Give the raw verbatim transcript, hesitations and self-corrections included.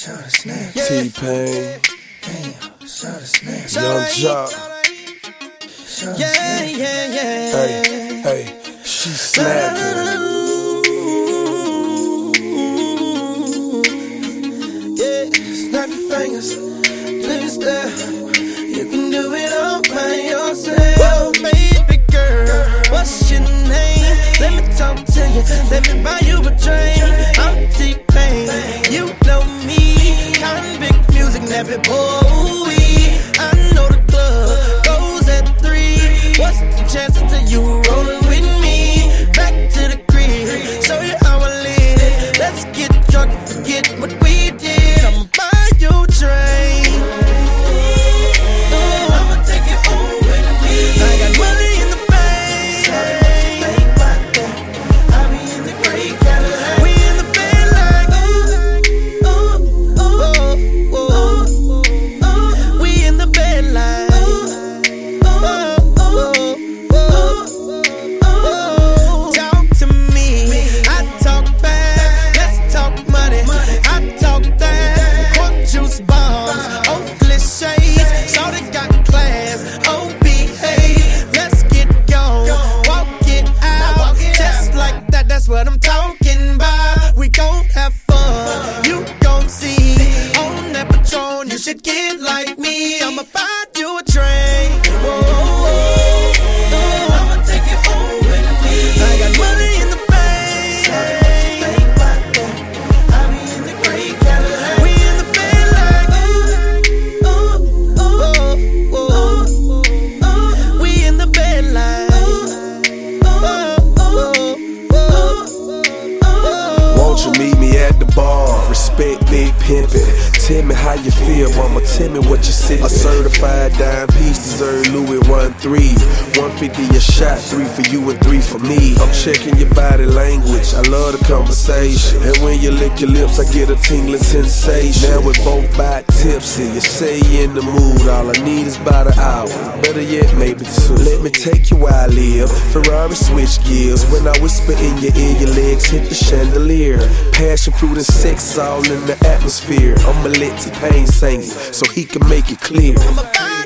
T-Pain, Young Joc. Yeah, yeah, yeah. Hey, hey, she snapping. Yeah, snap your fingers, please stare. You can do it all by yourself. Baby girl, what's your name? Let me talk to you, let me buy you a drink. I'm T-Pain, you know me. Convict music, never boy. I know the club goes at three. What's the chances of you rolling with me? Back to the crib, show you how I live. Let's get drunk and forget what we did. I'ma buy you a drink. Ooh, I'ma take it home with me. I got money in the bank. Sorry, what you think about that? I be in the great Cadillac. We in the bed like ooh, ooh, ooh, ooh, ooh. We in the bed like ooh, ooh, ooh, ooh. Talk to me, I talk back. Let's talk money, I talk that. Cork juice bombs, Oakley shades. Shorty got class, oh behave. Let's get gone, walk it out, just like that. That's what I'm talking about. We gon' have fun, you gon' see. On that Patron, you should get like me. I'ma buy you a drink. Whoa, I'ma take it home with me. I got money in the bank. Sorry, what you think about that? I be in the great Cadillac. We in the bed like ooh, ooh, ooh, ooh, ooh. We in the bed like ooh, ooh, ooh, ooh. Won't you meet me at the bar? Respect big pimpin'. Tell me how you feel, mama. Tell me what you sippin'. A certified dime piece deserve Louis one three. one fifty a shot, three for you and three for me. I'm checking your body language. I love the conversation. And when you lick your lips, I get a tingling sensation. Now we're both by tipsy. You say you in the mood. All I need is about an hour. Better yet, maybe two. Let me take you where I live. Ferrari switch gears. When I whisper in your ear, your legs hit the chandelier. Passion fruit and sex all in the atmosphere. I'ma let T-Pain sing it so he can make it clear. I'ma buy